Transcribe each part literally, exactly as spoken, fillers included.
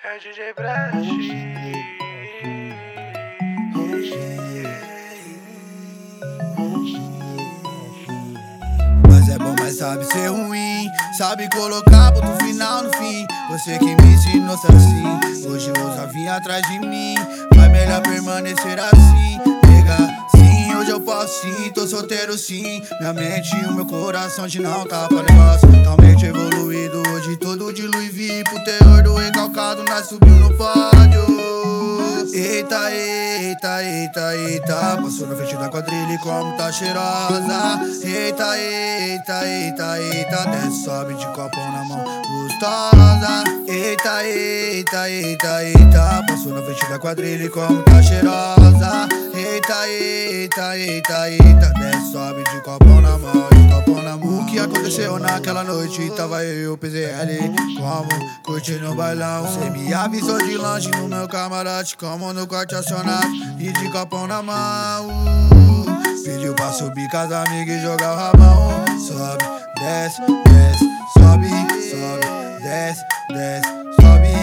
É o D J Brad. Mas é bom, mas sabe ser ruim. Sabe colocar ponto final no fim. Você que me ensinou a ser assim. Hoje ousa vir atrás de mim. Mas melhor permanecer assim. Nega, sim, hoje eu posso sim. Tô solteiro sim. Minha mente e o meu coração de não tá pra negócio. Totalmente evoluído. Hoje todo de Louis V. Pro teor do recalcado, nós subiu no pódio. Eita, eita, eita, eita. Passou na frente da quadrilha e como tá cheirosa. Eita, eita, eita, eita. Desce, sobe de copão na mão, gostosa. Eita, eita, eita, eita. Passou na frente da quadrilha e como tá cheirosa. Eita, eita, eita, eita. Desce, sobe de copão na mão, de copão na mão. O que aconteceu naquela noite? Tava eu e o P Z L como curtindo o bailão. Cê me avisou de longe no meu camarote, como no corte acionado e de copão na mão. Pediu pra subir com as amigas e jogar o rabão. Sobe, desce, desce, sobe, sobe, desce, desce, sobe.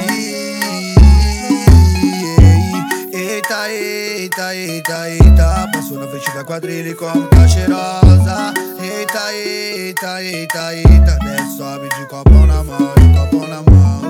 Eita, eita, eita, eita. Passou na frente da quadrilha e como tá cheirosa. Eita, eita, eita, eita. Desce, sobe de copão na mão, de copão na mão.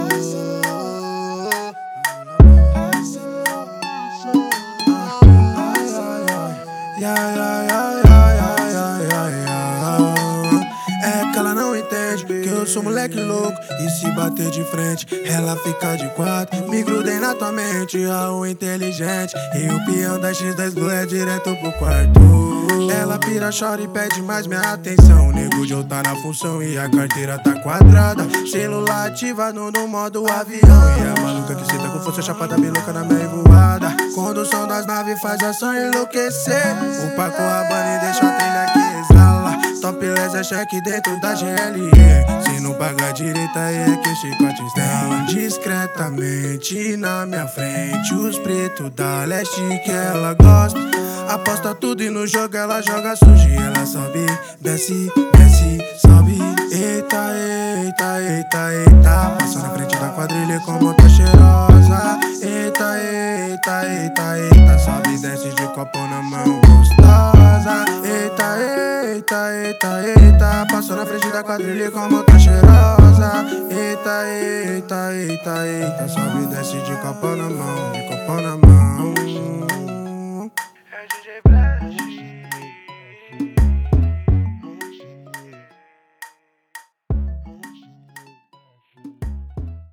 Ya, ya, ya, ya, ya, ya, ya. É que ela não entende que eu sou moleque louco. E se bater de frente, ela fica de quatro. Me grudei na tua mente, a o inteligente. E o peão da X dez Blue é direto pro quarto. Ela pira, chora e pede mais minha atenção. O nego de eu tá na função e a carteira tá quadrada. Celular ativado no modo avião. E a maluca que senta com força chapada bem louca na minha voada. Condução das naves faz a som enlouquecer. O Paco Rabanne deixa a trilha que exala. Topless é cheque dentro da G L E. Se não pagar direita é que chicote estela. Discretamente na minha frente, os pretos da leste que ela gosta. Aposta tudo e no jogo ela joga sujo. E ela sobe, desce, desce, sobe. Eita, eita, eita, eita. Passa na frente da quadrilha como tá cheirosa. Eita, eita, eita, eita. Sobe, desce de copão na mão, gostosa. Eita, eita, eita, eita. Passou na frente da quadrilha como tá cheirosa. Eita, eita, eita, eita. Sobe, desce de copão na mão, de copão na mão.